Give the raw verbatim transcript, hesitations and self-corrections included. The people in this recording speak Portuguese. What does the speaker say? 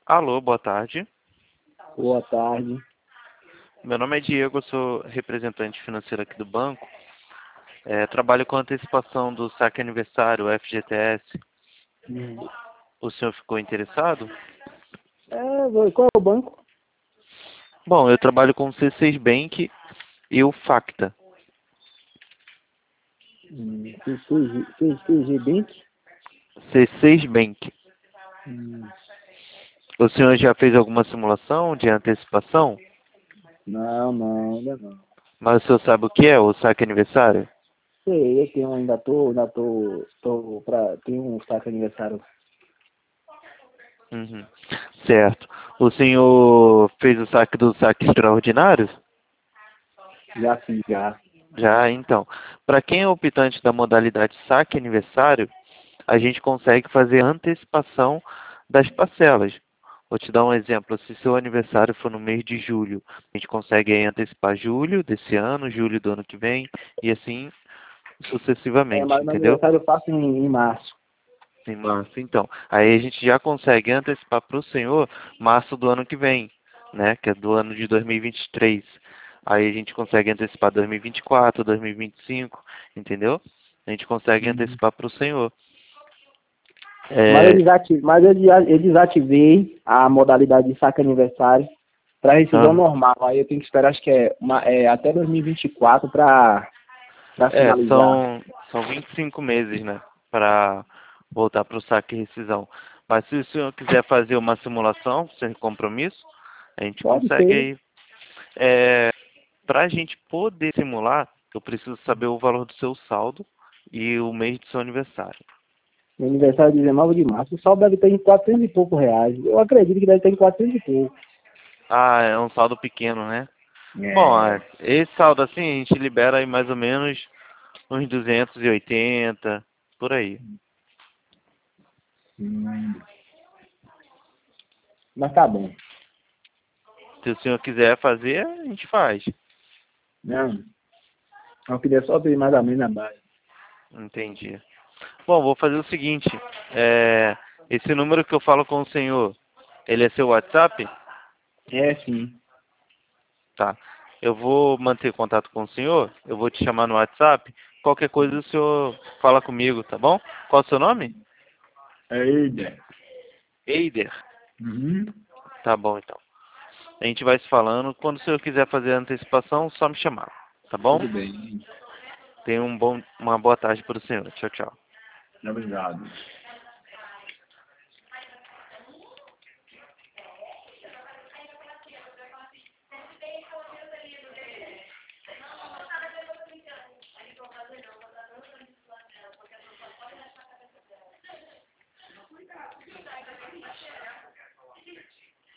Alô, boa tarde. Boa tarde. Meu nome é Diego, eu sou representante financeiro aqui do banco. É, trabalho com antecipação do saque aniversário, o F G T S. Hum. O senhor ficou interessado? É, vou- qual é o banco? Bom, eu trabalho com o C seis Bank e o Facta. Hum, C C G, C C G Bank? C seis Bank. Hum, O senhor já fez alguma simulação de antecipação? não, não, ainda não. Mas o senhor sabe o que é o saque aniversário? Sei, eu tenho, ainda tô, ainda tô, tô pra, tenho um saque aniversário. Uhum. Certo. O senhor fez o saque dos saques extraordinários? Já fiz, já. Já, então. Para quem é optante da modalidade saque aniversário, a gente consegue fazer antecipação das parcelas. Vou te dar um exemplo. Se seu aniversário for no mês de julho, a gente consegue aí antecipar julho desse ano, julho do ano que vem, e assim É, sucessivamente, mas meu entendeu? aniversário eu faço em, em março. Em março, então. Aí a gente já consegue antecipar para o senhor março do ano que vem, né? Que é do ano de dois mil e vinte e três. Aí a gente consegue antecipar dois mil e vinte e quatro, dois mil e vinte e cinco, entendeu? A gente consegue Uhum. antecipar para o senhor. Mas eu É... desativei, mas eu desa- eu desativei a modalidade de saque aniversário para rescisão ah, normal. Aí eu tenho que esperar, acho que é, uma, é até dois mil e vinte e quatro para para É, finalizar. são, são vinte e cinco meses, né? Para voltar para o saque e rescisão. Mas se o senhor quiser fazer uma simulação sem compromisso, a gente Pode consegue ser. aí. É, para a gente poder simular, eu preciso saber o valor do seu saldo e o mês do seu aniversário. Meu aniversário é dezenove de março. O saldo deve ter em quatrocentos e pouco reais. Eu acredito que deve ter em quatrocentos e pouco. Ah, é um saldo pequeno, né? Bom, é, É. esse saldo assim a gente libera aí mais ou menos uns duzentos e oitenta, por aí. Hum. Mas tá bom. Se o senhor quiser fazer, a gente faz. Não. Eu queria só ter mais ou menos na base. Entendi. Bom, vou fazer o seguinte. É, esse número que eu falo com o senhor, ele é seu WhatsApp? É sim. Tá. Eu vou manter contato com o senhor. Eu vou te chamar no WhatsApp. Qualquer coisa o senhor fala comigo, tá bom? Qual é o seu nome? É ideia. Eider. Uhum. Tá bom, então. A gente vai se falando. Quando o senhor quiser fazer a antecipação, só me chamar. Tá bom? Tudo bem. Tenha um bom, uma boa tarde para o senhor. Tchau, tchau. Obrigado.